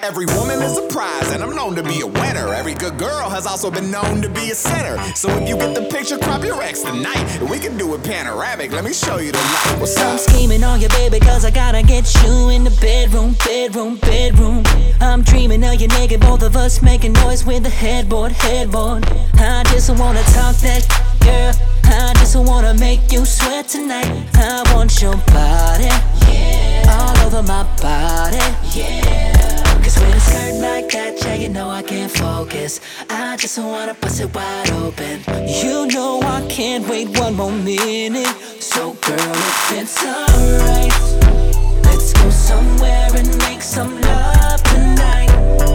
Every woman is a prize, and I'm known to be a winner. Every good girl has also been known to be a sinner. So if you get the picture, crop your ex tonight. We can do it panoramic, let me show you the light. What's up? I'm scheming on you, baby, cause I gotta get you in the bedroom. I'm dreaming of you naked, both of us making noise with the headboard. I just wanna talk that, girl. I just wanna make you sweat tonight. I want your body, all over my body, Cause with a skirt like that, yeah, you know I can't focus. I just wanna bust it wide open. You know I can't wait one more minute. So girl, if it's alright, let's go somewhere and make some love tonight.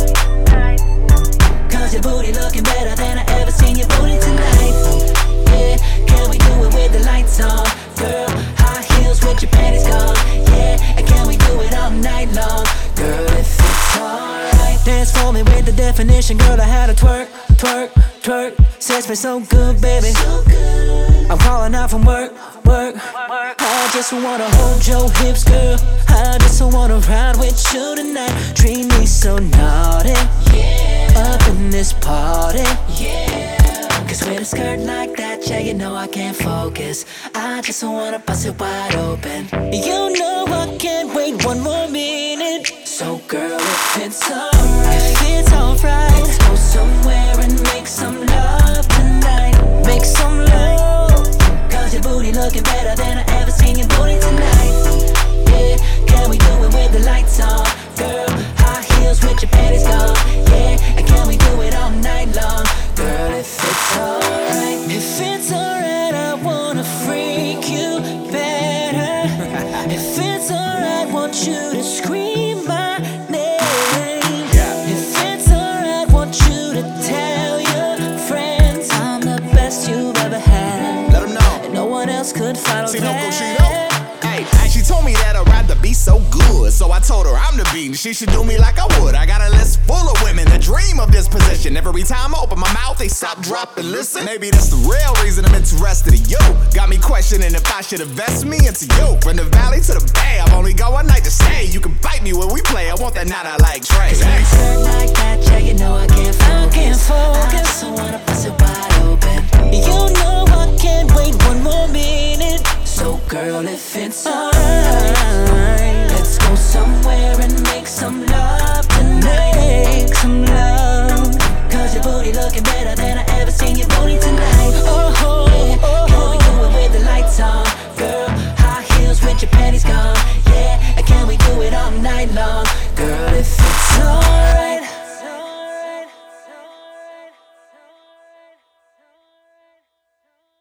Cause your booty looking better than I ever seen your booty tonight. Yeah, can we do it with the lights on? Girl, high heels with your panties gone. Yeah, and can we do it all night long? Girl, if it's alright, dance for me with the definition. Girl, I had a twerk. Sex me so good, baby, so good. I'm calling out from work. I just wanna hold your hips, girl. I just wanna ride with you tonight. Treat me so naughty, up in this party, Cause with a skirt like that, yeah, you know I can't focus. I just wanna bust it wide open. You know I can't wait one more minute. So girl, if it's alright, let's go somewhere and make some love tonight. Make some love, cause your booty looking better than I ever seen your booty tonight. Yeah, can we do it with the lights on? Girl, high heels with your panties gone. Yeah, and can we do it all night long? Girl, if it's alright, I wanna freak you better. If it's alright, want you to scream my name. If it's alright, want you to tell your friends I'm the best you've ever had. Let them know. And no one else could follow that. Hey, she told me that I'd rather be so good. So I told her I'm the beat and she should do me like I would. I got a list full of women that dream of this position. Every time I open my mouth, they stop, drop, and listen. Maybe that's the real reason I'm interested in you. Got me questioning if I should invest me into you. From the valley to the bay, I've only got one night to stay. You can bite me when we play, I want that night I like Trey. Cause when it's like that, yeah, you know I can't focus. I just wanna bust it wide open.